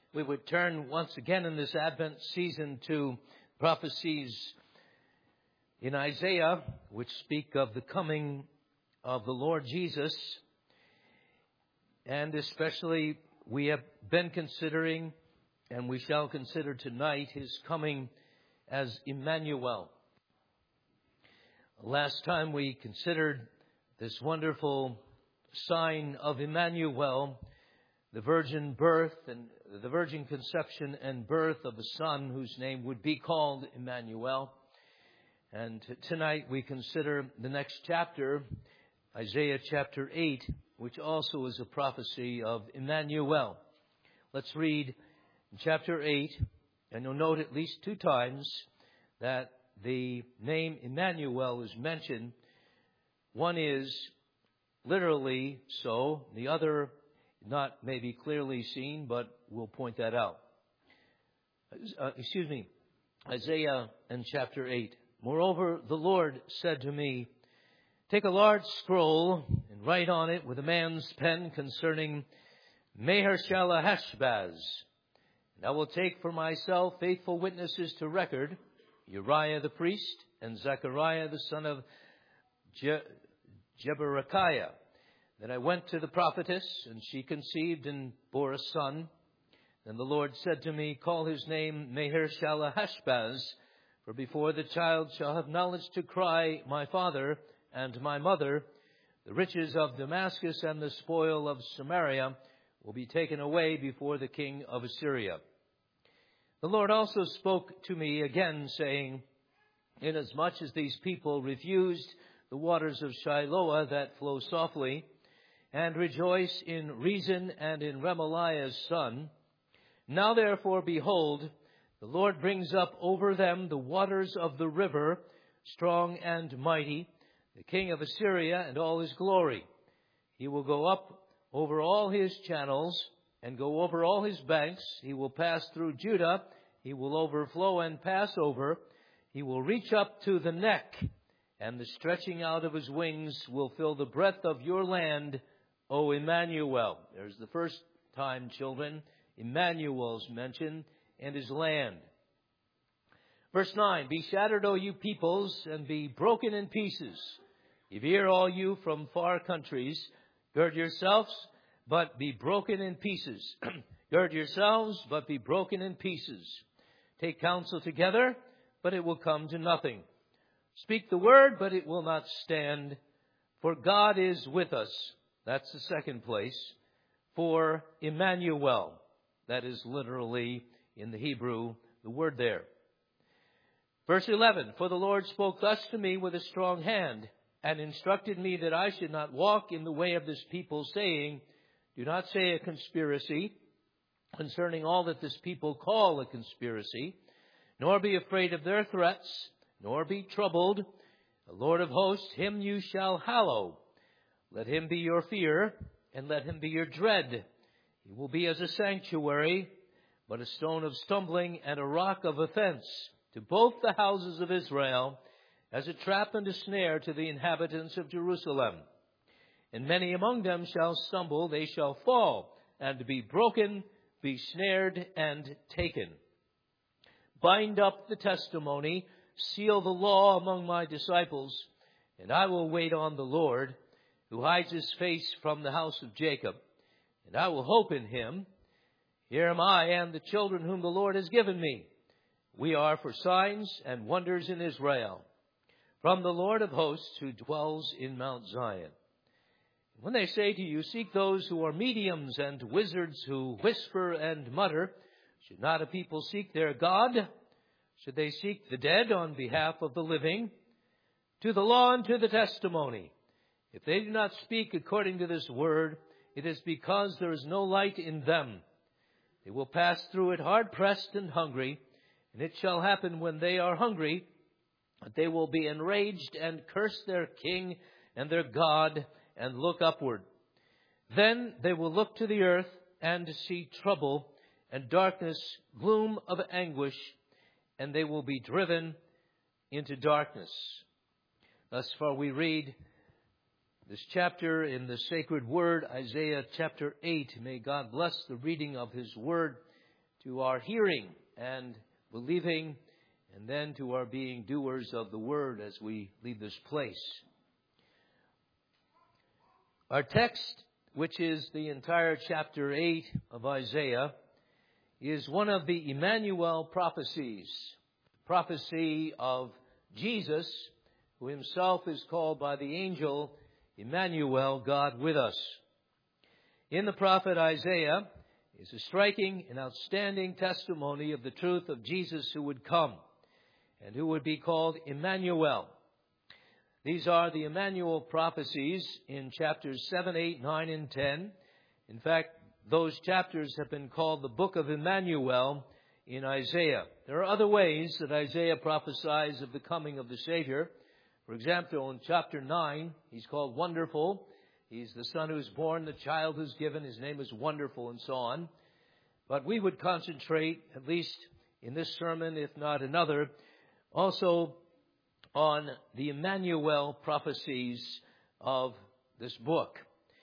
we would turn once again in this Advent season to prophecies in Isaiah, which speak of the coming of the Lord Jesus. And especially we have been considering, and we shall consider tonight, his coming as Emmanuel. Last time we considered this wonderful sign of Emmanuel, the virgin birth and the virgin conception and birth of a son whose name would be called Emmanuel. And tonight we consider the next chapter, Isaiah chapter 8, which also is a prophecy of Emmanuel. Let's read chapter 8, and you'll note at least two times that the name Emmanuel is mentioned. One is literally so, the other not maybe clearly seen, but we'll point that out. Isaiah and chapter 8. Moreover, the Lord said to me, take a large scroll and write on it with a man's pen concerning Maher-shalal-hash-baz. And I will take for myself faithful witnesses to record, Uriah the priest and Zechariah the son of Jeberechiah. Then I went to the prophetess, and she conceived and bore a son. Then the Lord said to me, call his name Maher-shalal-hash-baz, for before the child shall have knowledge to cry, my father and my mother, the riches of Damascus and the spoil of Samaria will be taken away before the king of Assyria. The Lord also spoke to me again, saying, inasmuch as these people refused the waters of Shiloah that flow softly, and rejoice in Rezin and in Remaliah's son, now therefore, behold, the Lord brings up over them the waters of the river, strong and mighty, the king of Assyria and all his glory. He will go up over all his channels and go over all his banks. He will pass through Judah. He will overflow and pass over. He will reach up to the neck, and the stretching out of his wings will fill the breadth of your land, O Emmanuel. There's the first time, children, Emmanuel's mentioned, and his land. Verse 9, be shattered, O you peoples, and be broken in pieces. Give ear, all you from far countries. Gird yourselves, but be broken in pieces. Gird yourselves, but be broken in pieces. Take counsel together, but it will come to nothing. Speak the word, but it will not stand. For God is with us. That's the second place. For Emmanuel. That is literally, in the Hebrew, the word there. Verse 11, for the Lord spoke thus to me with a strong hand, and instructed me that I should not walk in the way of this people, saying, do not say a conspiracy concerning all that this people call a conspiracy, nor be afraid of their threats, nor be troubled. The Lord of hosts, him you shall hallow. Let him be your fear, and let him be your dread. He will be as a sanctuary, but a stone of stumbling and a rock of offense to both the houses of Israel, as a trap and a snare to the inhabitants of Jerusalem. And many among them shall stumble, they shall fall, and be broken, be snared, and taken. Bind up the testimony, seal the law among my disciples, and I will wait on the Lord, who hides his face from the house of Jacob, and I will hope in him. Here am I and the children whom the Lord has given me. We are for signs and wonders in Israel, from the Lord of hosts who dwells in Mount Zion. When they say to you, seek those who are mediums and wizards who whisper and mutter, should not a people seek their God? Should they seek the dead on behalf of the living? To the law and to the testimony. If they do not speak according to this word, it is because there is no light in them. They will pass through it hard-pressed and hungry, and it shall happen when they are hungry that they will be enraged and curse their king and their God and look upward. Then they will look to the earth and see trouble and darkness, gloom of anguish, and they will be driven into darkness. Thus far we read this chapter in the sacred word, Isaiah chapter 8. May God bless the reading of his word to our hearing and believing, and then to our being doers of the word as we leave this place. Our text, which is the entire chapter 8 of Isaiah, is one of the Emmanuel prophecies, prophecy of Jesus, who himself is called by the angel Emmanuel, God with us. In the prophet Isaiah is a striking and outstanding testimony of the truth of Jesus who would come and who would be called Emmanuel. These are the Emmanuel prophecies in chapters 7, 8, 9, and 10. In fact, those chapters have been called the Book of Emmanuel in Isaiah. There are other ways that Isaiah prophesies of the coming of the Savior. For example, in chapter 9, he's called Wonderful. He's the son who's born, the child who's given. His name is Wonderful, and so on. But we would concentrate, at least in this sermon, if not another, also on the Emmanuel prophecies of this book.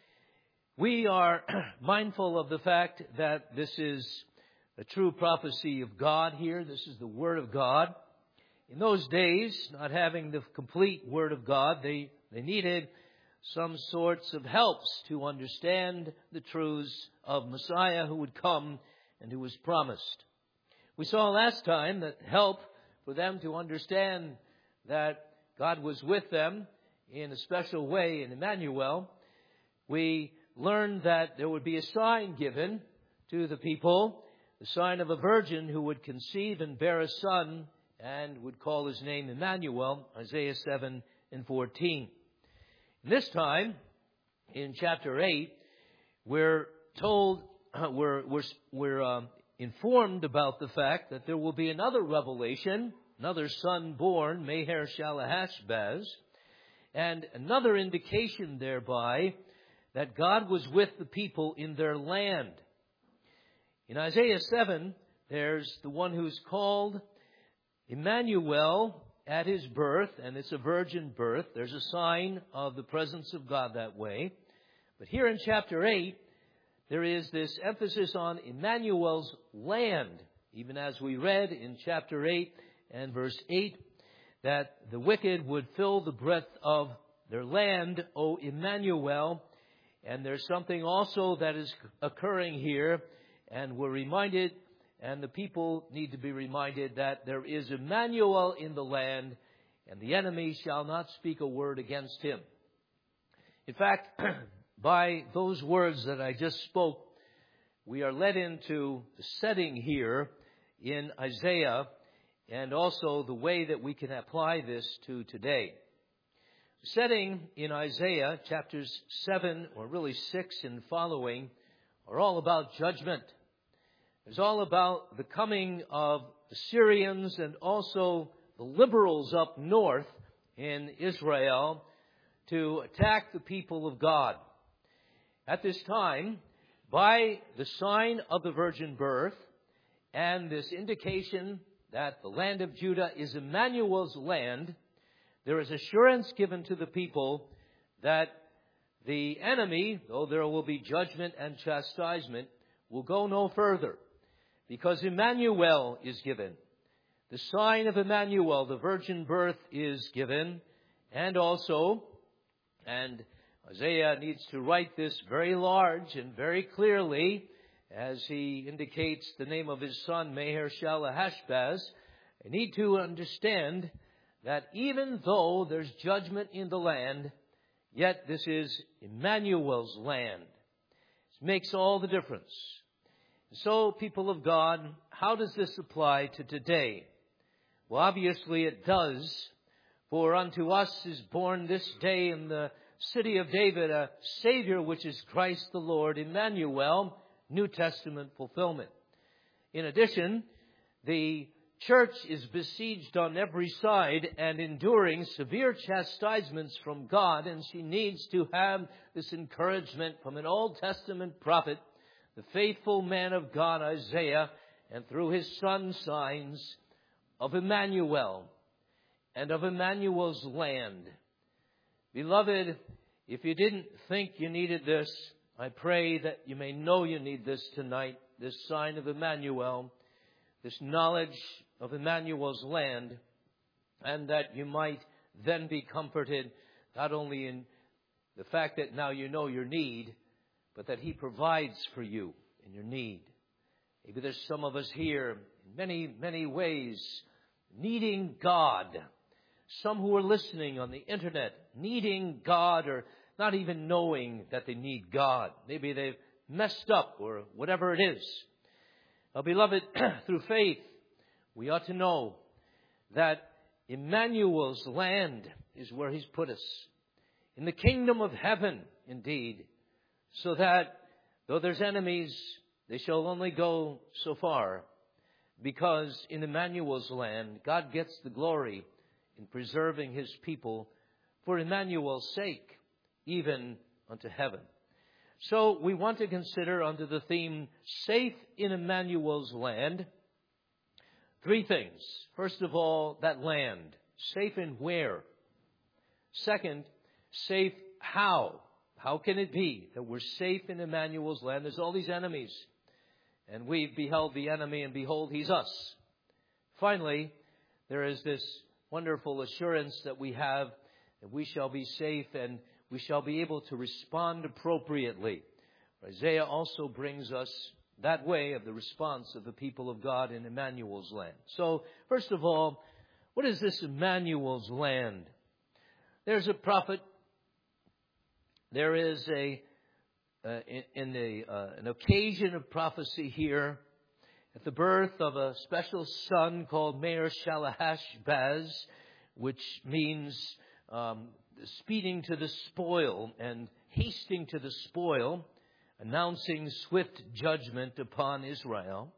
We are mindful of the fact that this is a true prophecy of God here. This is the Word of God. In those days, not having the complete Word of God, they needed some sorts of helps to understand the truths of Messiah who would come and who was promised. We saw last time that help for them to understand that God was with them in a special way in Emmanuel. We learned that there would be a sign given to the people, the sign of a virgin who would conceive and bear a son and would call his name Emmanuel, Isaiah 7 and 14. And this time, in chapter 8, we're told, we're informed about the fact that there will be another revelation, another son born, Maher-shalal-Hash-Baz, and another indication thereby that God was with the people in their land. In Isaiah 7, there's the one who's called Emmanuel at his birth, and it's a virgin birth. There's a sign of the presence of God that way. But here in chapter 8, there is this emphasis on Emmanuel's land, even as we read in chapter 8 and verse 8, that the wicked would fill the breadth of their land, O Emmanuel. And there's something also that is occurring here, and we're reminded, and the people need to be reminded, that there is Emmanuel in the land, and the enemy shall not speak a word against him. In fact, by those words that I just spoke, we are led into the setting here in Isaiah, and also the way that we can apply this to today. The setting in Isaiah, chapters 7, or really 6 and following, are all about judgment. It's all about the coming of the Syrians and also the liberals up north in Israel to attack the people of God. At this time, by the sign of the virgin birth and this indication that the land of Judah is Emmanuel's land, there is assurance given to the people that the enemy, though there will be judgment and chastisement, will go no further, because Emmanuel is given. The sign of Emmanuel, the virgin birth, is given, and also, and Isaiah needs to write this very large and very clearly, as he indicates the name of his son, Maher-shalal-Hash-Baz. I need to understand that even though there's judgment in the land, yet this is Emmanuel's land. It makes all the difference. So, people of God, how does this apply to today? Well, obviously it does. For unto us is born this day in the city of David a Savior, which is Christ the Lord, Emmanuel, New Testament fulfillment. In addition, the church is besieged on every side and enduring severe chastisements from God, and she needs to have this encouragement from an Old Testament prophet, the faithful man of God, Isaiah, and through his son signs of Emmanuel and of Emmanuel's land. Beloved, if you didn't think you needed this, I pray that you may know you need this tonight, this sign of Emmanuel, this knowledge of Emmanuel's land, and that you might then be comforted not only in the fact that now you know your need, but that He provides for you in your need. Maybe there's some of us here in many, many ways needing God. Some who are listening on the internet needing God or not even knowing that they need God. Maybe they've messed up or whatever it is. Now, beloved, through faith, we ought to know that Emmanuel's land is where He's put us. In the kingdom of heaven, indeed, so that though there's enemies, they shall only go so far, because in Emmanuel's land, God gets the glory in preserving His people for Emmanuel's sake, even unto heaven. So we want to consider under the theme, safe in Emmanuel's land, three things. First of all, that land. Safe in where? Second, safe how? How can it be that we're safe in Emmanuel's land? There's all these enemies. And we've beheld the enemy, and behold, he's us. Finally, there is this wonderful assurance that we have that we shall be safe and we shall be able to respond appropriately. Isaiah also brings us that way of the response of the people of God in Emmanuel's land. So, first of all, what is this Emmanuel's land? There's a prophet. There is an occasion of prophecy here at the birth of a special son called Maher-shalal-hash-baz, which means speeding to the spoil and hasting to the spoil, announcing swift judgment upon Israel.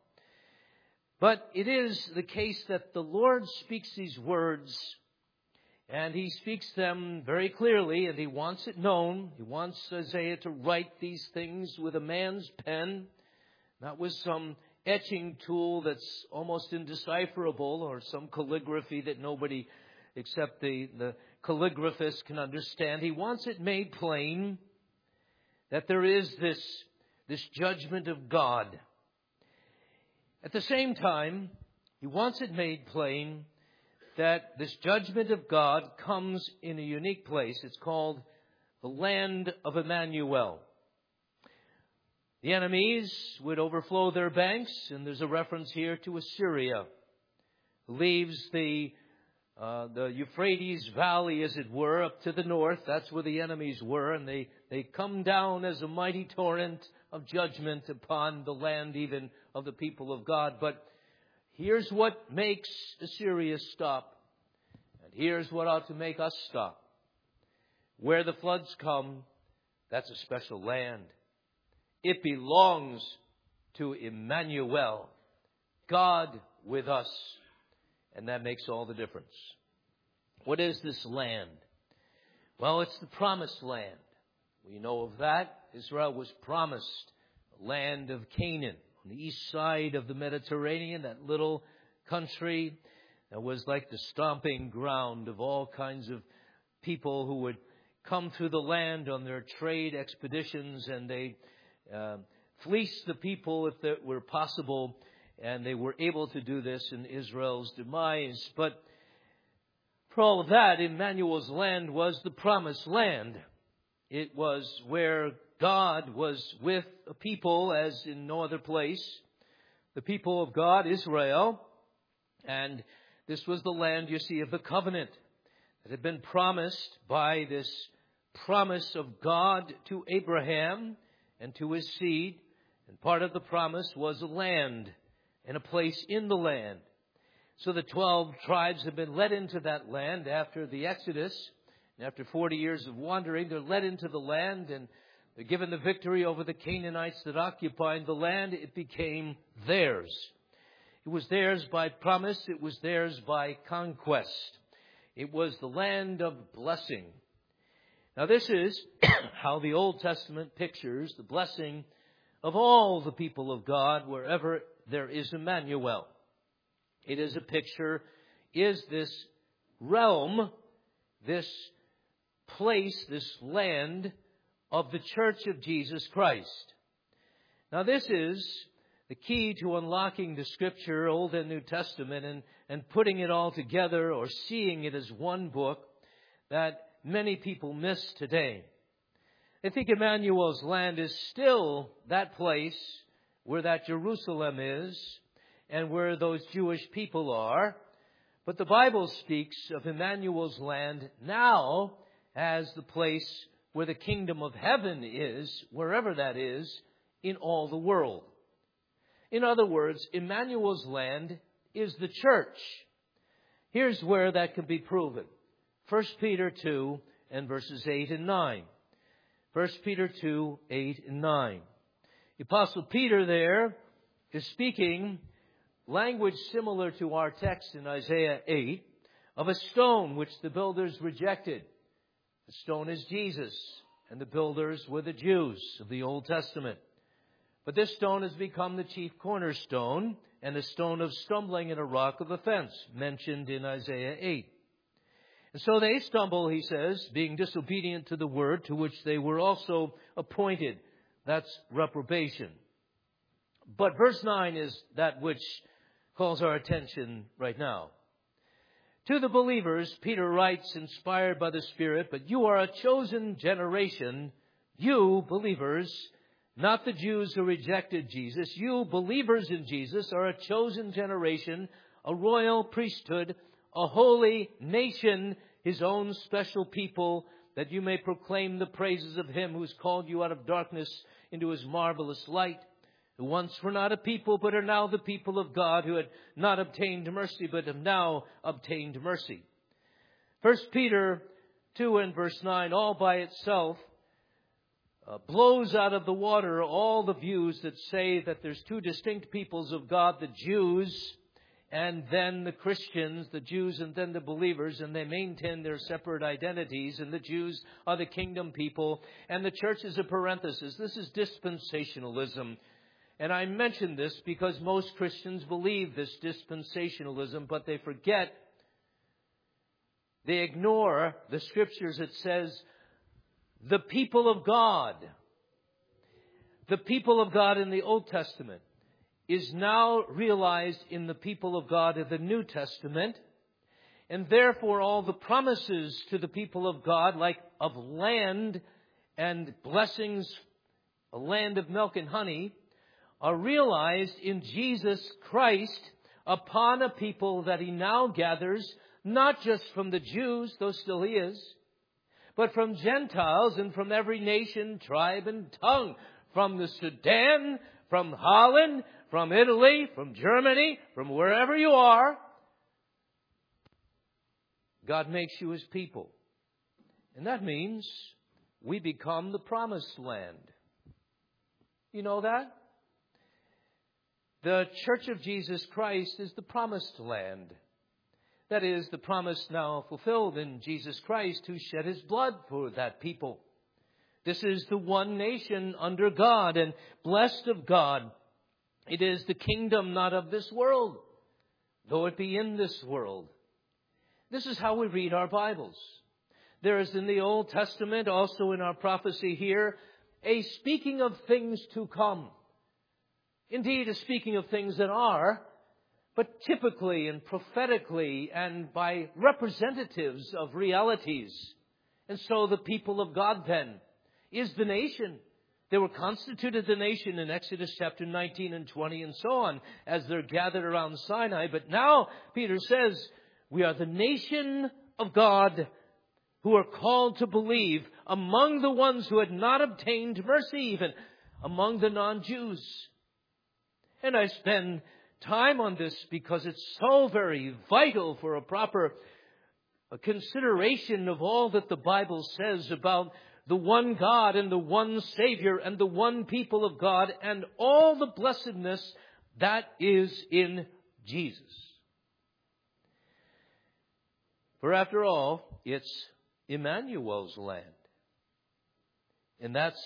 But it is the case that the Lord speaks these words, and He speaks them very clearly, and He wants it known. He wants Isaiah to write these things with a man's pen, not with some etching tool that's almost indecipherable or some calligraphy that nobody except the calligraphist can understand. He wants it made plain that there is this judgment of God. At the same time, He wants it made plain that this judgment of God comes in a unique place. It's called the land of Emmanuel. The enemies would overflow their banks, and there's a reference here to Assyria. Leaves the Euphrates Valley, as it were, up to the north. That's where the enemies were, and they come down as a mighty torrent of judgment upon the land even of the people of God. But here's what makes Assyria stop, and here's what ought to make us stop. Where the floods come, that's a special land. It belongs to Emmanuel, God with us. And that makes all the difference. What is this land? Well, it's the promised land. We know of that. Israel was promised the land of Canaan on the east side of the Mediterranean, that little country that was like the stomping ground of all kinds of people who would come through the land on their trade expeditions, and they fleeced the people if that were possible. And they were able to do this in Israel's demise. But for all of that, Emmanuel's land was the promised land. It was where God was with a people as in no other place. The people of God, Israel. And this was the land, you see, of the covenant that had been promised by this promise of God to Abraham and to his seed. And part of the promise was a land and a place in the land. So the 12 tribes have been led into that land after the Exodus. And after 40 years of wandering, they're led into the land, and they're given the victory over the Canaanites that occupied the land. It became theirs. It was theirs by promise. It was theirs by conquest. It was the land of blessing. Now this is how the Old Testament pictures the blessing of all the people of God wherever there is Emmanuel. It is a picture, is this realm, this place, this land of the Church of Jesus Christ. Now this is the key to unlocking the Scripture, Old and New Testament, and putting it all together or seeing it as one book that many people miss today. I think Emmanuel's Land is still that place where that Jerusalem is and where those Jewish people are. But the Bible speaks of Emmanuel's Land now as the place where the kingdom of heaven is, wherever that is, in all the world. In other words, Emmanuel's Land is the church. Here's where that can be proven. 1 Peter 2 and verses 8 and 9. 1 Peter 2, 8 and 9. The Apostle Peter there is speaking language similar to our text in Isaiah 8 of a stone which the builders rejected. The stone is Jesus, and the builders were the Jews of the Old Testament. But this stone has become the chief cornerstone and a stone of stumbling and a rock of offense, mentioned in Isaiah 8. And so they stumble, he says, being disobedient to the word to which they were also appointed. That's reprobation. But verse 9 is that which calls our attention right now. To the believers, Peter writes, inspired by the Spirit, but you are a chosen generation, you believers, not the Jews who rejected Jesus. You believers in Jesus are a chosen generation, a royal priesthood, a holy nation, His own special people, that you may proclaim the praises of Him who has called you out of darkness into His marvelous light, who once were not a people, but are now the people of God, who had not obtained mercy, but have now obtained mercy. 1 Peter 2 and verse 9, all by itself, blows out of the water all the views that say that there's two distinct peoples of God, the Jews and then the Christians, the Jews and then the believers, and they maintain their separate identities, and the Jews are the kingdom people, and the church is a parenthesis. This is dispensationalism. And I mention this because most Christians believe this dispensationalism, but they forget, they ignore the Scriptures that says, the people of God. The people of God in the Old Testament is now realized in the people of God of the New Testament. And therefore all the promises to the people of God, like of land and blessings, a land of milk and honey, are realized in Jesus Christ upon a people that He now gathers, not just from the Jews, though still He is, but from Gentiles and from every nation, tribe, and tongue. From the Sudan, from Holland, from Italy, from Germany, from wherever you are. God makes you His people. And that means we become the promised land. You know that? The Church of Jesus Christ is the promised land. That is, the promise now fulfilled in Jesus Christ, who shed His blood for that people. This is the one nation under God and blessed of God. It is the kingdom not of this world, though it be in this world. This is how we read our Bibles. There is in the Old Testament, also in our prophecy here, a speaking of things to come. Indeed, a speaking of things that are, but typically and prophetically and by representatives of realities. And so the people of God then is the nation. They were constituted the nation in Exodus chapter 19 and 20 and so on as they're gathered around Sinai. But now Peter says we are the nation of God who are called to believe among the ones who had not obtained mercy, even among the non-Jews. And I spend time on this because it's so very vital for a proper consideration of all that the Bible says about the one God and the one Savior and the one people of God and all the blessedness that is in Jesus. For after all, it's Emmanuel's land. And that's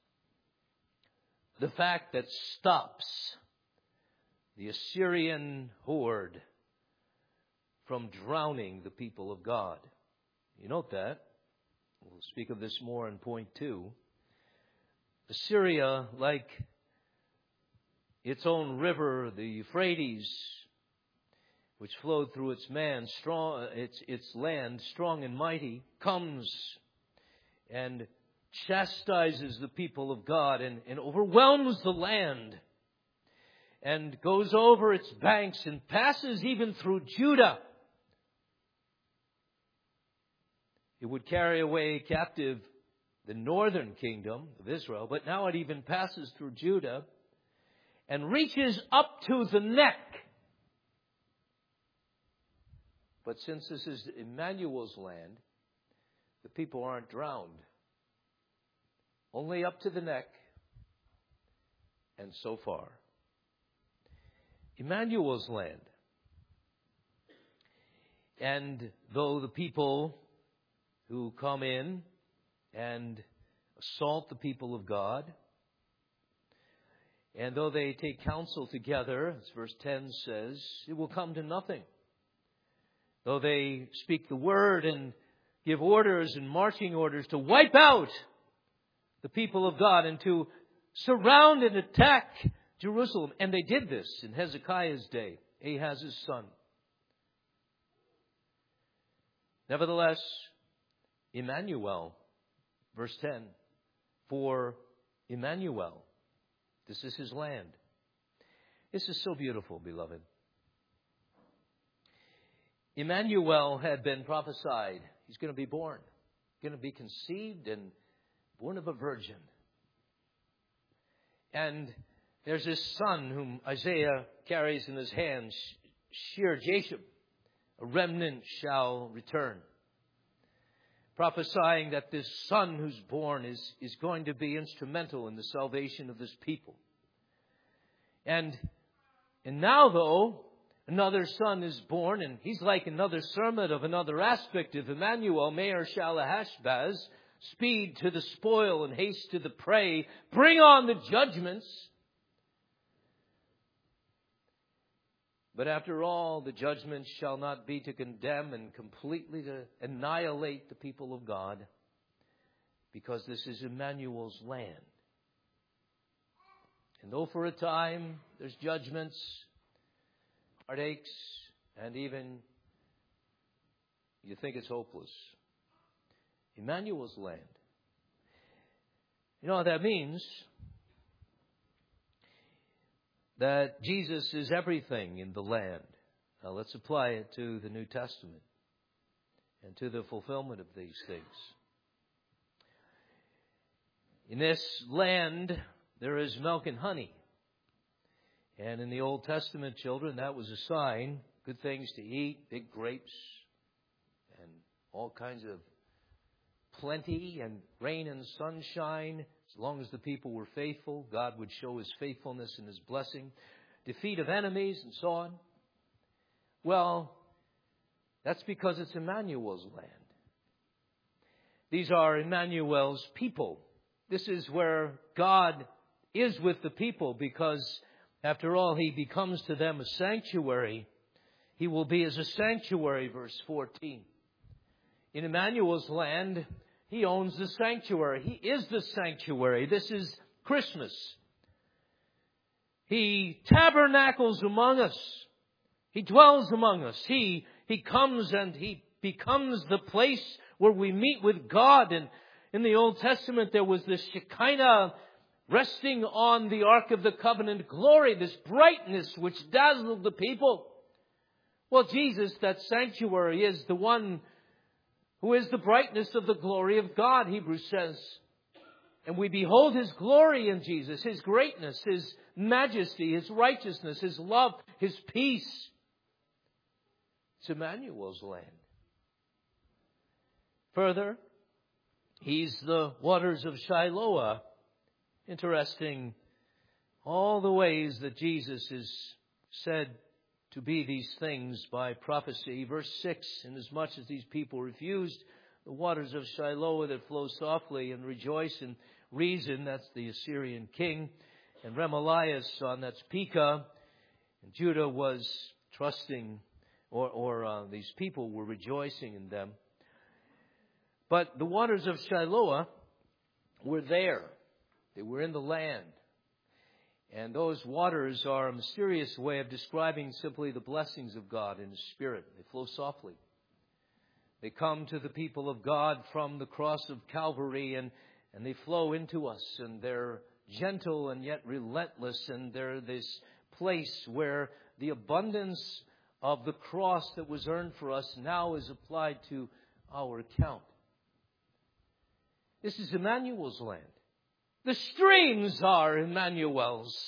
the fact that stops the Assyrian horde from drowning the people of God. You note that. We'll speak of this more in point 2. Assyria, like its own river, the Euphrates, which flowed through its land, strong and mighty, comes and chastises the people of God and overwhelms the land and goes over its banks and passes even through Judah. It would carry away captive the northern kingdom of Israel, but now it even passes through Judah and reaches up to the neck. But since this is Emmanuel's land, the people aren't drowned. Only up to the neck, and so far. Emmanuel's land. And though the people who come in and assault the people of God, and though they take counsel together, as verse 10 says, it will come to nothing. Though they speak the word and give orders and marching orders to wipe out the people of God and to surround and attack Jerusalem. And they did this in Hezekiah's day, Ahaz's son. Nevertheless, Emmanuel, verse 10, for Emmanuel, this is his land. This is so beautiful, beloved. Emmanuel had been prophesied. He's going to be born, going to be conceived and born of a virgin. And there's this son whom Isaiah carries in his hands, Shear-Jashub, a remnant shall return. Prophesying that this son who's born is going to be instrumental in the salvation of this people. And now, though, another son is born, and he's like another sermon of another aspect of Emmanuel, Maher-Shalal-Hash-Baz, speed to the spoil and haste to the prey, bring on the judgments. But after all, the judgment shall not be to condemn and completely to annihilate the people of God, because this is Emmanuel's land. And though for a time there's judgments, heartaches, and even you think it's hopeless, Emmanuel's land. You know what that means? That Jesus is everything in the land. Now let's apply it to the New Testament and to the fulfillment of these things. In this land, there is milk and honey. And in the Old Testament, children, that was a sign. Good things to eat, big grapes, and all kinds of plenty and rain and sunshine. As long as the people were faithful, God would show His faithfulness and His blessing. Defeat of enemies and so on. Well, that's because it's Emmanuel's land. These are Emmanuel's people. This is where God is with the people, because after all, He becomes to them a sanctuary. He will be as a sanctuary, verse 14. In Emmanuel's land, He owns the sanctuary. He is the sanctuary. This is Christmas. He tabernacles among us. He dwells among us. He comes and He becomes the place where we meet with God. And in the Old Testament, there was this Shekinah resting on the Ark of the Covenant glory, this brightness which dazzled the people. Well, Jesus, that sanctuary, is the one who is the brightness of the glory of God, Hebrews says. And we behold His glory in Jesus, His greatness, His majesty, His righteousness, His love, His peace. It's Emmanuel's land. Further, He's the waters of Shiloah. Interesting, all the ways that Jesus is said to be these things by prophecy. Verse 6, inasmuch as these people refused the waters of Shiloah that flow softly and rejoice and reason, that's the Assyrian king, and Remaliah's son, that's Pekah, and Judah was trusting, or these people were rejoicing in them. But the waters of Shiloah were there. They were in the land. And those waters are a mysterious way of describing simply the blessings of God in His Spirit. They flow softly. They come to the people of God from the cross of Calvary, and they flow into us. And they're gentle and yet relentless. And they're this place where the abundance of the cross that was earned for us now is applied to our account. This is Emmanuel's land. The streams are Emmanuel's.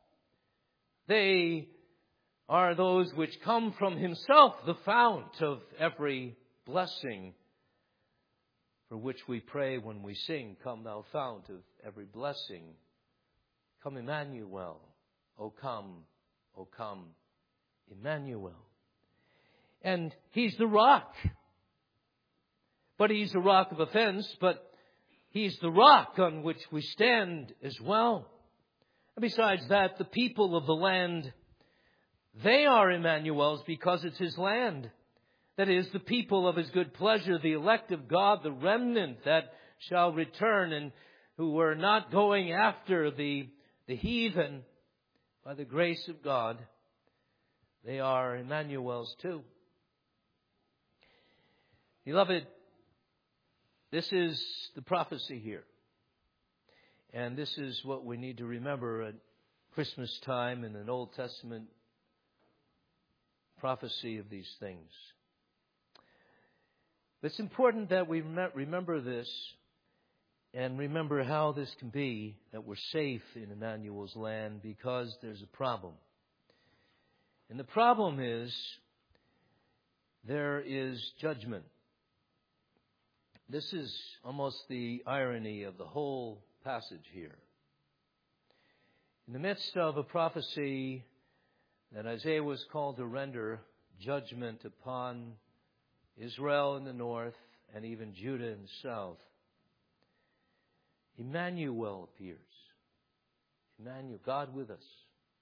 They are those which come from Himself, the fount of every blessing, for which we pray when we sing, "Come, thou fount of every blessing. Come, Emmanuel. O come, Emmanuel." And He's the rock. But He's a rock of offense, but He's the rock on which we stand as well. And besides that, the people of the land, they are Emmanuel's because it's His land. That is, the people of His good pleasure, the elect of God, the remnant that shall return, and who are not going after the heathen by the grace of God. They are Emmanuel's too. Beloved, this is the prophecy here. And this is what we need to remember at Christmas time in an Old Testament prophecy of these things. It's important that we remember this and remember how this can be, that we're safe in Emmanuel's land, because there's a problem. And the problem is there is judgment. This is almost the irony of the whole passage here. In the midst of a prophecy that Isaiah was called to render judgment upon Israel in the north and even Judah in the south, Emmanuel appears. Emmanuel, God with us.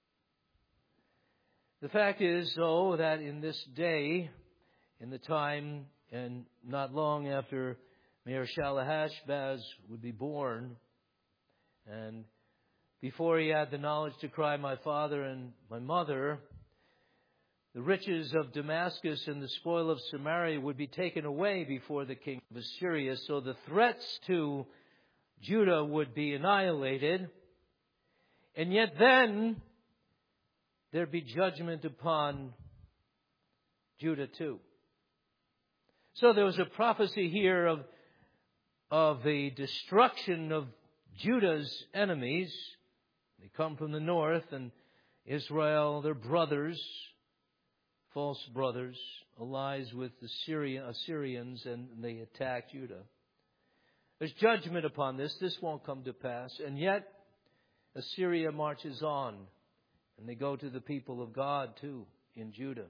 The fact is, though, that in this day, in the time and not long after Maher-shalal-hash-baz would be born, and before he had the knowledge to cry, "My father and my mother," the riches of Damascus and the spoil of Samaria would be taken away before the king of Assyria. So the threats to Judah would be annihilated. And yet then there'd be judgment upon Judah too. So there was a prophecy here of the destruction of Judah's enemies. They come from the north, and Israel, their brothers, false brothers, allies with the Assyrians, and they attack Judah. There's judgment upon this. This won't come to pass. And yet Assyria marches on, and they go to the people of God too in Judah.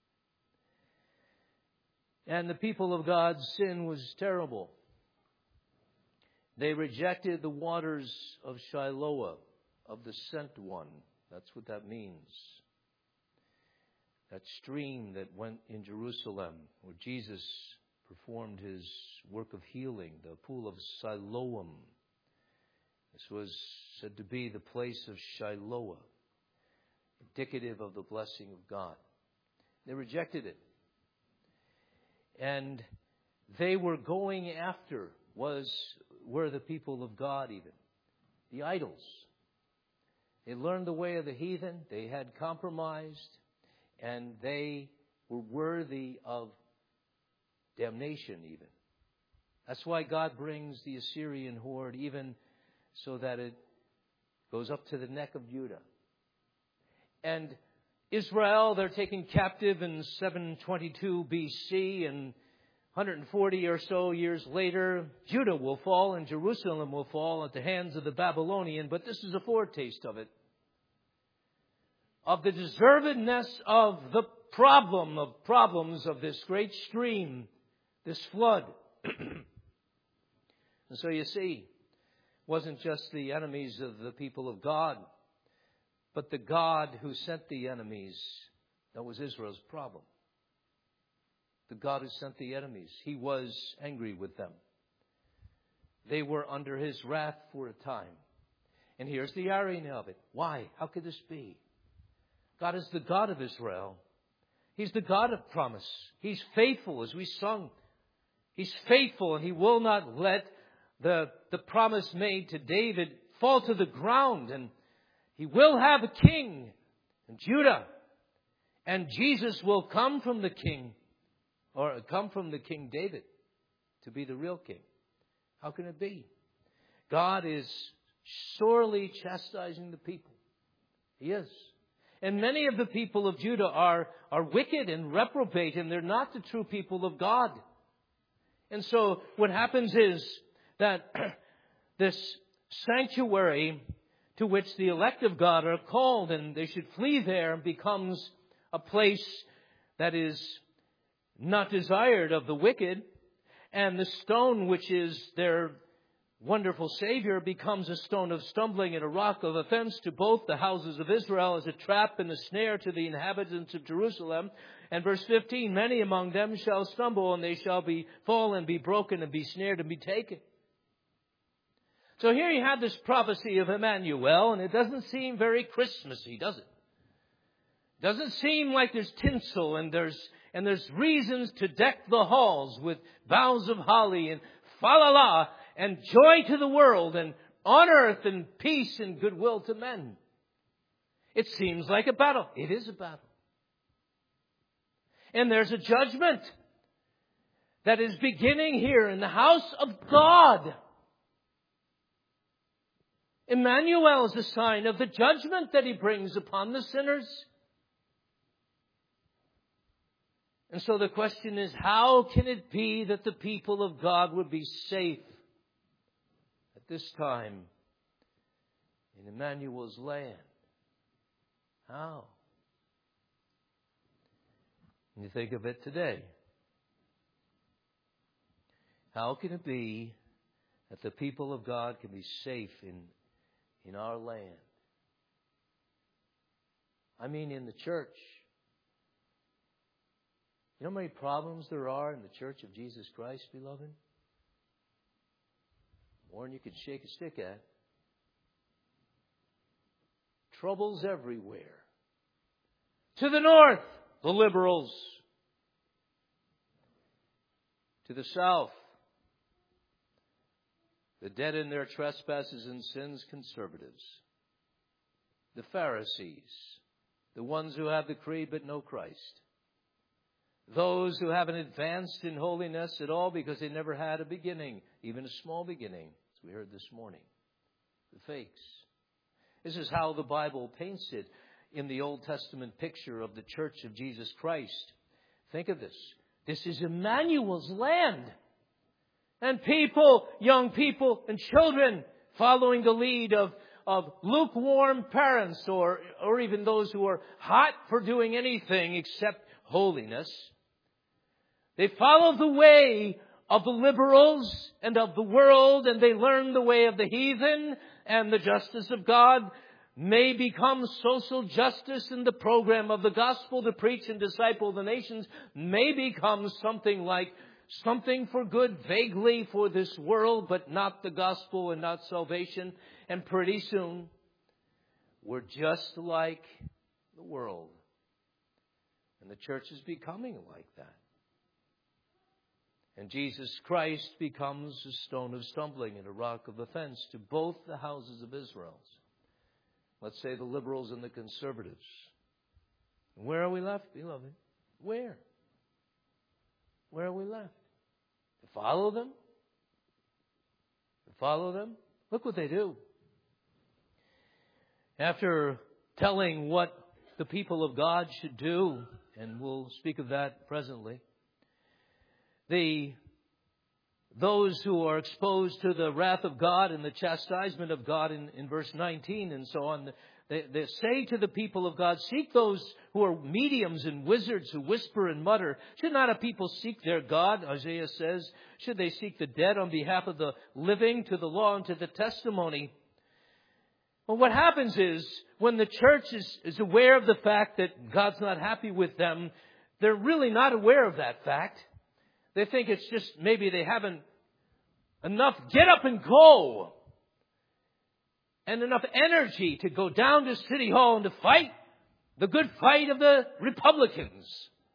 And the people of God's sin was terrible. They rejected the waters of Shiloah, of the sent one. That's what that means. That stream that went in Jerusalem, where Jesus performed His work of healing, the pool of Siloam. This was said to be the place of Shiloah, indicative of the blessing of God. They rejected it. And they were going after were the people of God even, the idols. They learned the way of the heathen. They had compromised, and they were worthy of damnation even. That's why God brings the Assyrian horde even so that it goes up to the neck of Judah. And Israel, they're taken captive in 722 BC, and 140 or so years later, Judah will fall and Jerusalem will fall at the hands of the Babylonian. But this is a foretaste of it. Of the deservedness of the problem of problems of this great stream, this flood. And so you see, it wasn't just the enemies of the people of God, but the God who sent the enemies. That was Israel's problem. The God who sent the enemies. He was angry with them. They were under His wrath for a time. And here's the irony of it. Why? How could this be? God is the God of Israel. He's the God of promise. He's faithful, as we sung. He's faithful, and He will not let the promise made to David fall to the ground. And He will have a king in Judah. And Jesus will come from the king, or come from the King David to be the real king. How can it be? God is sorely chastising the people. He is. And many of the people of Judah are wicked and reprobate, and they're not the true people of God. And so what happens is that this sanctuary to which the elect of God are called, and they should flee there, becomes a place that is not desired of the wicked. And the stone which is their wonderful Savior becomes a stone of stumbling and a rock of offense to both the houses of Israel, as a trap and a snare to the inhabitants of Jerusalem. And verse 15, many among them shall stumble, and they shall fall and be broken and be snared and be taken. So here you have this prophecy of Emmanuel, and it doesn't seem very Christmassy, does it? Doesn't seem like there's tinsel and there's reasons to deck the halls with boughs of holly and fa-la-la and joy to the world and on earth and peace and goodwill to men. It seems like a battle. It is a battle. And there's a judgment that is beginning here in the house of God. Emmanuel is a sign of the judgment that He brings upon the sinners. And so the question is, how can it be that the people of God would be safe at this time in Emmanuel's land? How? You think of it today. How can it be that the people of God can be safe in our land? I mean, in the church. You know how many problems there are in the Church of Jesus Christ, beloved? More than you could shake a stick at. Troubles everywhere. To the north, the liberals. To the south, the dead in their trespasses and sins, conservatives. The Pharisees, the ones who have the creed but no Christ. Those who haven't advanced in holiness at all because they never had a beginning, even a small beginning, as we heard this morning. The fakes. This is how the Bible paints it in the Old Testament picture of the Church of Jesus Christ. Think of this. This is Emmanuel's land. And people, young people and children, following the lead of lukewarm parents or even those who are hot for doing anything except holiness. They follow the way of the liberals and of the world, and they learn the way of the heathen, and the justice of God may become social justice, and the program of the gospel to preach and disciple the nations may become something like something for good vaguely for this world, but not the gospel and not salvation. And pretty soon, we're just like the world. And the church is becoming like that. And Jesus Christ becomes a stone of stumbling and a rock of offense to both the houses of Israel. Let's say the liberals and the conservatives. And where are we left, beloved? Where? Where are we left? To follow them? To follow them? Look what they do. After telling what the people of God should do, and we'll speak of that presently, those who are exposed to the wrath of God and the chastisement of God in verse 19 and so on, they say to the people of God, seek those who are mediums and wizards who whisper and mutter. Should not a people seek their God, Isaiah says? Should they seek the dead on behalf of the living, to the law and to the testimony? Well, what happens is, when the church is aware of the fact that God's not happy with them, they're really not aware of that fact. They think it's just maybe they haven't enough get up and go. and enough energy to go down to City Hall and to fight the good fight of the Republicans.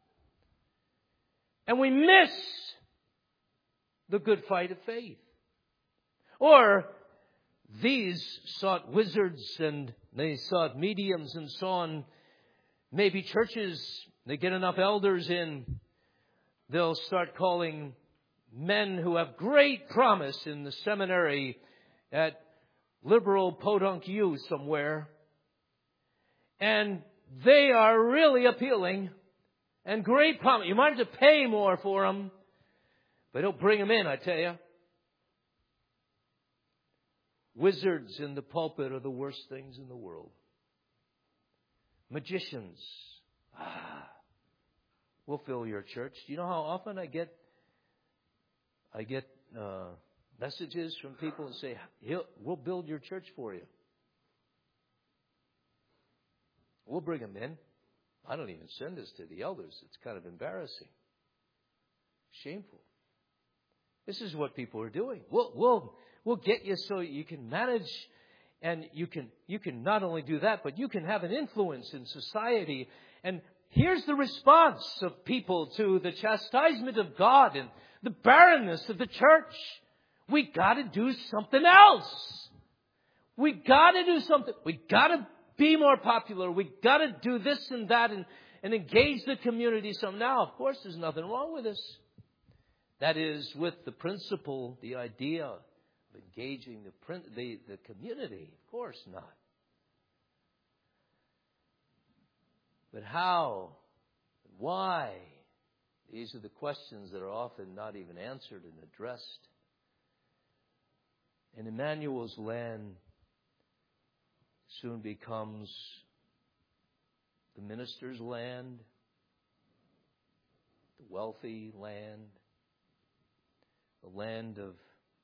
And we miss the good fight of faith. Or these sought wizards and they sought mediums and so on. Maybe churches, they get enough elders in, they'll start calling men who have great promise in the seminary at liberal Podunk U somewhere. And they are really appealing and great promise. You might have to pay more for them, but don't bring them in, I tell you. Wizards in the pulpit are the worst things in the world. Magicians. We'll fill your church. Do you know how often I get messages from people and say, we'll build your church for you. We'll bring them in. I don't even send this to the elders. It's kind of embarrassing. Shameful. This is what people are doing. We'll get you so you can manage, and you can not only do that, but you can have an influence in society. And here's the response of people to the chastisement of God and the barrenness of the church. We got to do something else. We got to do something. We got to be more popular. We got to do this and that and engage the community some. Now, of course, there's nothing wrong with this. That is, with the principle, the idea of engaging the community. Of course not. But how? Why? These are the questions that are often not even answered and addressed. And Emmanuel's land soon becomes the minister's land, the wealthy land, the land of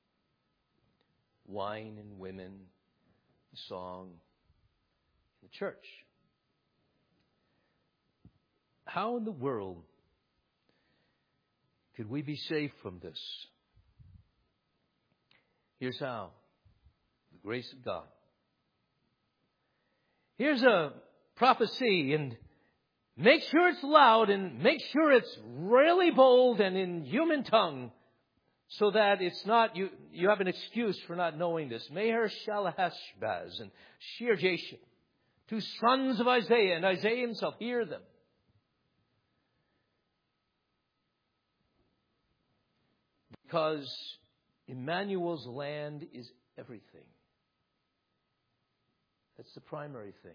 wine and women, song, the church. How in the world could we be safe from this? Here's how. The grace of God. Here's a prophecy, and make sure it's loud and make sure it's really bold and in human tongue so that it's not, you have an excuse for not knowing this. Meher Shalahashbaz and Shear Jashim, two sons of Isaiah, and Isaiah himself, hear them. Because Emmanuel's land is everything. That's the primary thing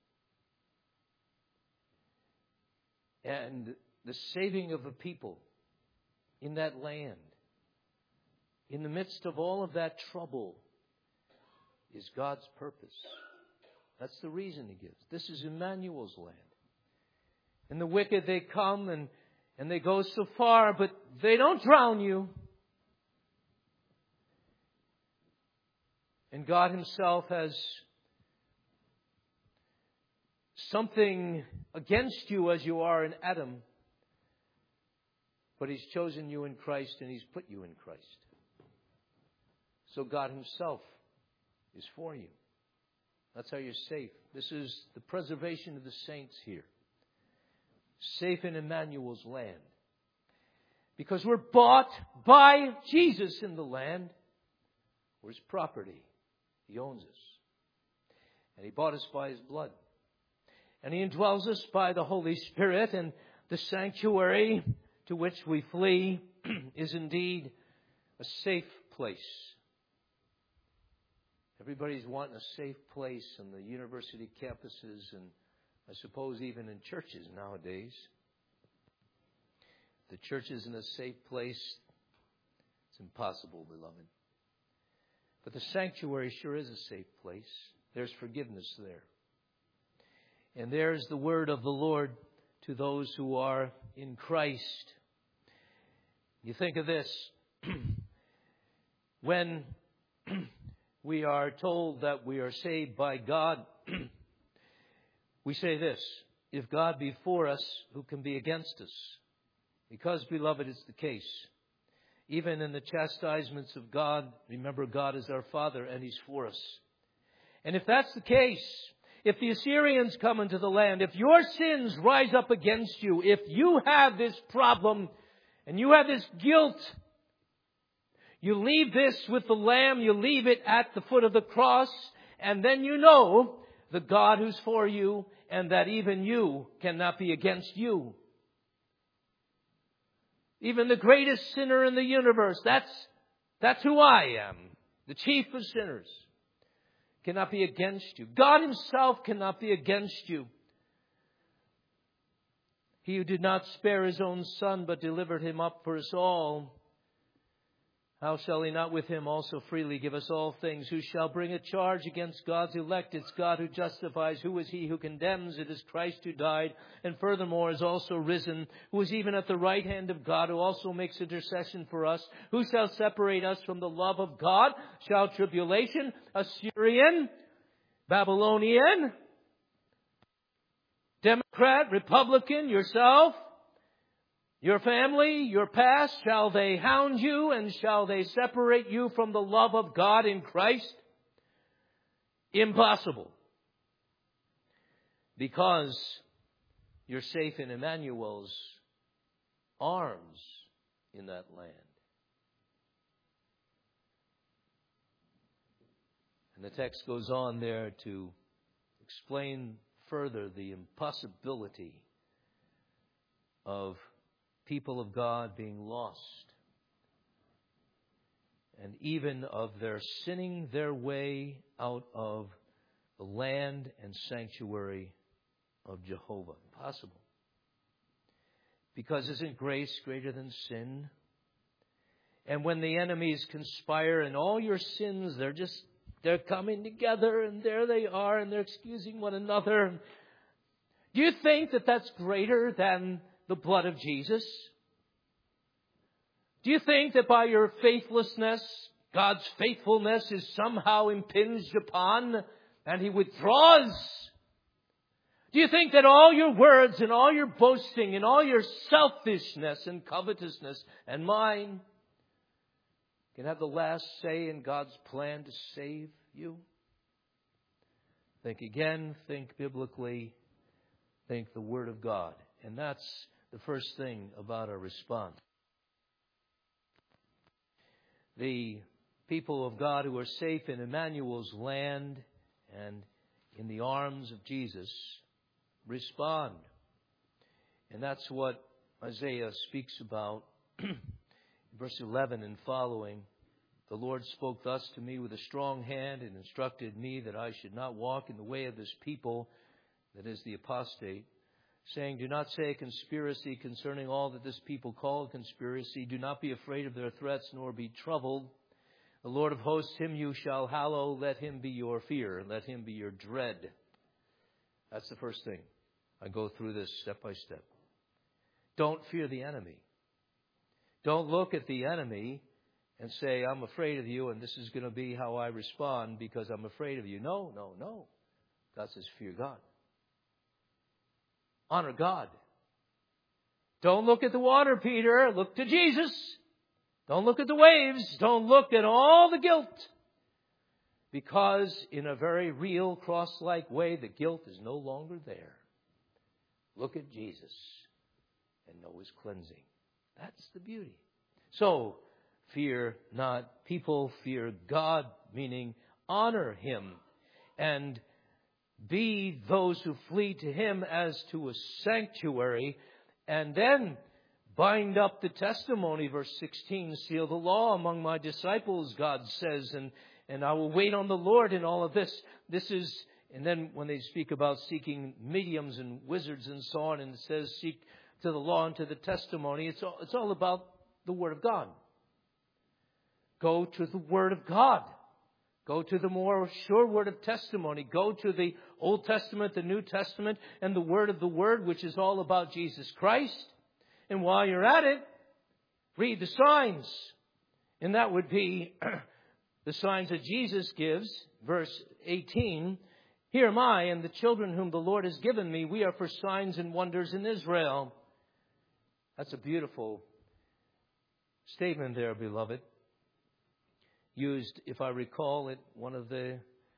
here. And the saving of a people in that land, in the midst of all of that trouble, is God's purpose. That's the reason He gives. This is Emmanuel's land. And the wicked, they come and they go so far, but they don't drown you. And God Himself has something against you as you are in Adam. But He's chosen you in Christ and He's put you in Christ. So God Himself is for you. That's how you're safe. This is the preservation of the saints here. Safe in Emmanuel's land. Because we're bought by Jesus in the land. We're His property. He owns us. And He bought us by His blood. And He indwells us by the Holy Spirit. And the sanctuary to which we flee is indeed a safe place. Everybody's wanting a safe place on the university campuses and I suppose even in churches nowadays. If the church isn't a safe place, it's impossible, beloved. But the sanctuary sure is a safe place. There's forgiveness there. And there's the word of the Lord to those who are in Christ. You think of this. When we are told that we are saved by God, we say this: if God be for us, who can be against us? Because, beloved, it's the case. Even in the chastisements of God, remember God is our Father and He's for us. And if that's the case, if the Assyrians come into the land, if your sins rise up against you, if you have this problem and you have this guilt, you leave this with the Lamb, you leave it at the foot of the cross, and then you know the God who's for you and that even you cannot be against you. Even the greatest sinner in the universe, that's who I am, the chief of sinners, cannot be against you. God Himself cannot be against you. He who did not spare His own Son, but delivered Him up for us all, how shall He not with Him also freely give us all things? Who shall bring a charge against God's elect? It's God who justifies. Who is He who condemns? It is Christ who died, and furthermore is also risen, who is even at the right hand of God, who also makes intercession for us. Who shall separate us from the love of God? Shall tribulation, Assyrian, Babylonian, Democrat, Republican, yourself, your family, your past, shall they hound you and shall they separate you from the love of God in Christ? Impossible. Because you're safe in Emmanuel's arms in that land. And the text goes on there to explain further the impossibility of people of God being lost, and even of their sinning their way out of the land and sanctuary of Jehovah. Impossible. Because isn't grace greater than sin? And when the enemies conspire and all your sins, they're coming together and there they are and they're excusing one another. Do you think that that's greater than the blood of Jesus? Do you think that by your faithlessness, God's faithfulness is somehow impinged upon and He withdraws? Do you think that all your words and all your boasting and all your selfishness and covetousness and mine can have the last say in God's plan to save you? Think again, think biblically, think the Word of God. And that's the first thing about our response. The people of God who are safe in Emmanuel's land and in the arms of Jesus respond. And that's what Isaiah speaks about. Verse 11 and following. The Lord spoke thus to me with a strong hand and instructed me that I should not walk in the way of this people, that is the apostate, saying, do not say a conspiracy concerning all that this people call a conspiracy. Do not be afraid of their threats, nor be troubled. The Lord of hosts, Him you shall hallow. Let Him be your fear. Let Him be your dread. That's the first thing. I go through this step by step. Don't fear the enemy. Don't look at the enemy and say, I'm afraid of you and this is going to be how I respond because I'm afraid of you. No. God says, fear God. Honor God. Don't look at the water, Peter. Look to Jesus. Don't look at the waves. Don't look at all the guilt. Because in a very real cross-like way, the guilt is no longer there. Look at Jesus and know His cleansing. That's the beauty. So, fear not people, fear God, meaning honor Him and be those who flee to Him as to a sanctuary, and then bind up the testimony, verse 16, seal the law among my disciples, God says, and I will wait on the Lord in all of this. This is, and then when they speak about seeking mediums and wizards and so on, and it says seek to the law and to the testimony, it's all about the Word of God. Go to the Word of God. Go to the more sure word of testimony. Go to the Old Testament, the New Testament, and the Word of the Word, which is all about Jesus Christ. And while you're at it, read the signs. And that would be the signs that Jesus gives. Verse 18, here am I and the children whom the Lord has given me. We are for signs and wonders in Israel. That's a beautiful statement there, beloved. Used, if I recall it, one of the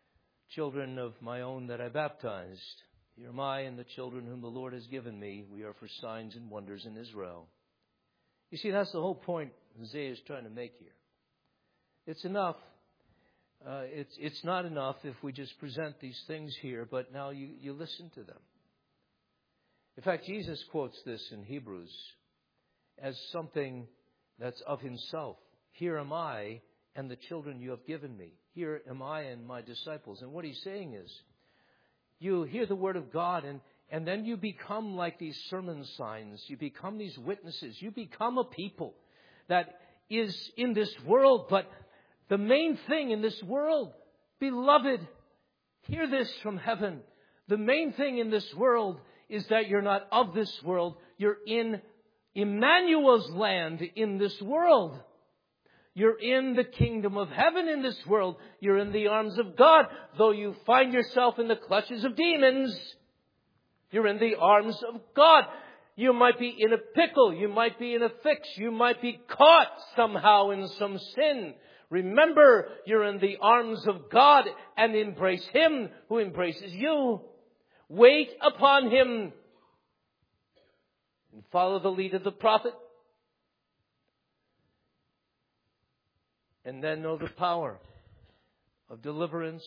children of my own that I baptized. Here am I and the children whom the Lord has given me. We are for signs and wonders in Israel. You see, that's the whole point Hosea is trying to make here. It's enough. It's not enough if we just present these things here, but now you listen to them. In fact, Jesus quotes this in Hebrews as something that's of himself. Here am I and the children you have given me. Here am I and my disciples. And what he's saying is, you hear the word of God and then you become like these sermon signs. You become these witnesses. You become a people that is in this world. But the main thing in this world, beloved, hear this from heaven. The main thing in this world is that you're not of this world. You're in Emmanuel's land in this world. You're in the kingdom of heaven in this world. You're in the arms of God. Though you find yourself in the clutches of demons, you're in the arms of God. You might be in a pickle. You might be in a fix. You might be caught somehow in some sin. Remember, you're in the arms of God and embrace Him who embraces you. Wait upon Him and follow the lead of the prophet. And then know the power of deliverance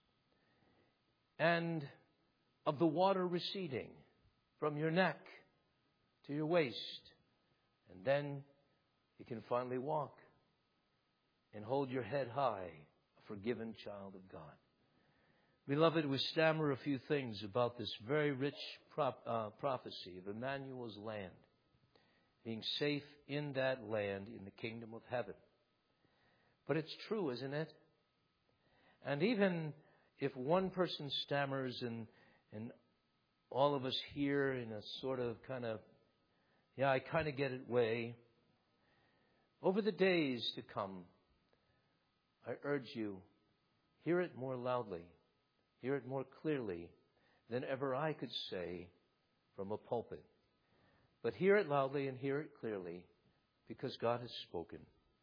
and of the water receding from your neck to your waist. And then you can finally walk and hold your head high, a forgiven child of God. Beloved, we stammer a few things about this very rich prophecy of Emmanuel's land, being safe in that land in the kingdom of heaven. But it's true, isn't it? And even if one person stammers and all of us hear in a sort of I kind of get it way, over the days to come, I urge you, hear it more loudly, hear it more clearly than ever I could say from a pulpit. But hear it loudly and hear it clearly because God has spoken.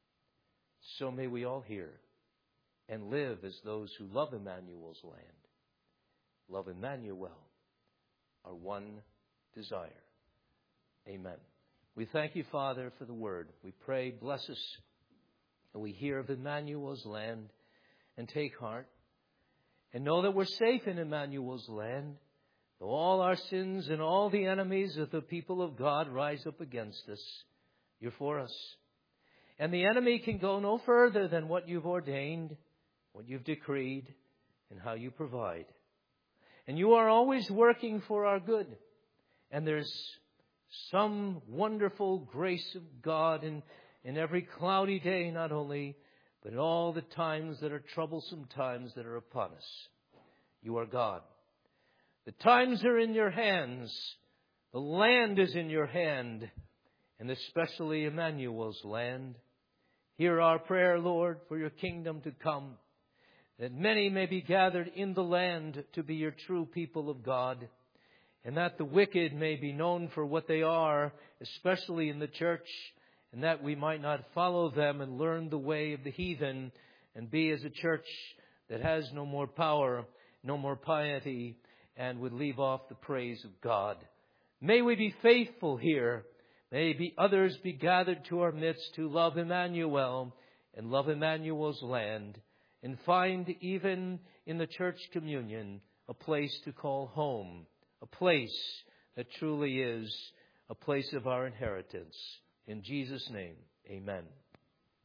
So may we all hear and live as those who love Emmanuel's land. Love Emmanuel, our one desire. Amen. We thank you, Father, for the word. We pray, bless us, and we hear of Emmanuel's land and take heart and know that we're safe in Emmanuel's land. Though all our sins and all the enemies of the people of God rise up against us, you're for us. And the enemy can go no further than what you've ordained, what you've decreed, and how you provide. And you are always working for our good. And there's some wonderful grace of God in every cloudy day, not only, but in all the times that are troublesome times that are upon us. You are God. The times are in your hands. The land is in your hand, and especially Emmanuel's land. Hear our prayer, Lord, for your kingdom to come, that many may be gathered in the land to be your true people of God, and that the wicked may be known for what they are, especially in the church, and that we might not follow them and learn the way of the heathen and be as a church that has no more power, no more piety, and would leave off the praise of God. May we be faithful here. May others be gathered to our midst who love Emmanuel and love Emmanuel's land, and find even in the church communion a place to call home, a place that truly is a place of our inheritance. In Jesus' name, amen.